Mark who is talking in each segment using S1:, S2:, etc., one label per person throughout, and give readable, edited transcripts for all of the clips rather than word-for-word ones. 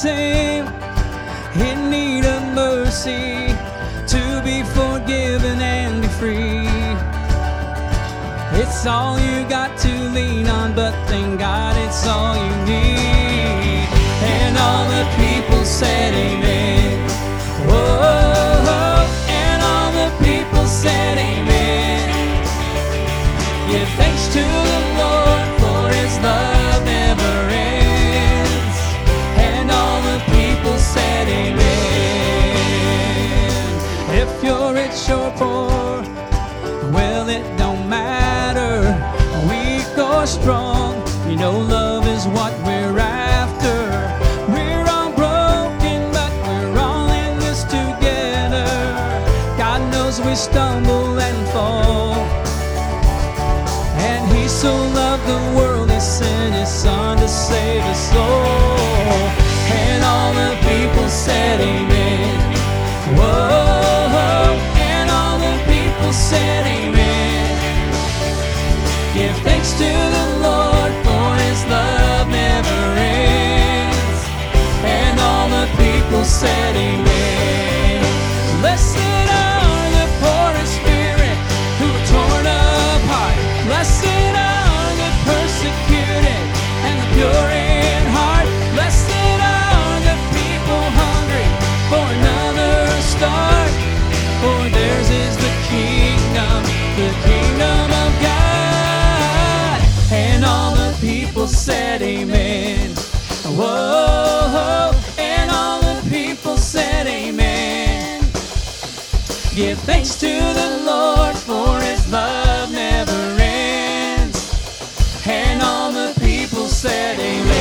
S1: same, in need of mercy, to be forgiven and be free. It's all you got to lean on, but thank God it's all you need. And all the people said amen. Whoa, and all the people said amen. Give thanks to the Lord, for His love never ends. And all the people said amen. If you're rich or poor, well, it don't matter, weak or strong, you know love is what we're after. We're all broken, but we're all in this together. God knows we stumble and fall, and He so loved the world, He sent His Son to save us all. And all the people said amen. Whoa, and all the people said amen. Give thanks to the Lord, for His love never ends. And all the people said amen. Blessed are the poor in spirit, who are torn apart. Blessed are the persecuted and the pure in heart. Blessed are the people hungry for another start. For theirs is the kingdom of God. And all the people said amen. Whoa, and all the people said amen. Give thanks to the Lord, for His love never ends. And all the people said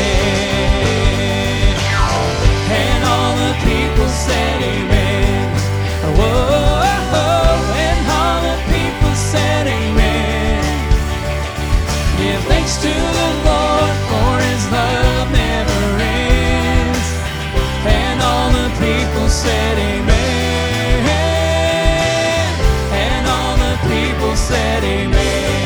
S1: amen. And all the people said amen. Whoa, and all the people said amen. Give thanks to the Lord, for His love never ends. And all the people said amen. And all the people said amen.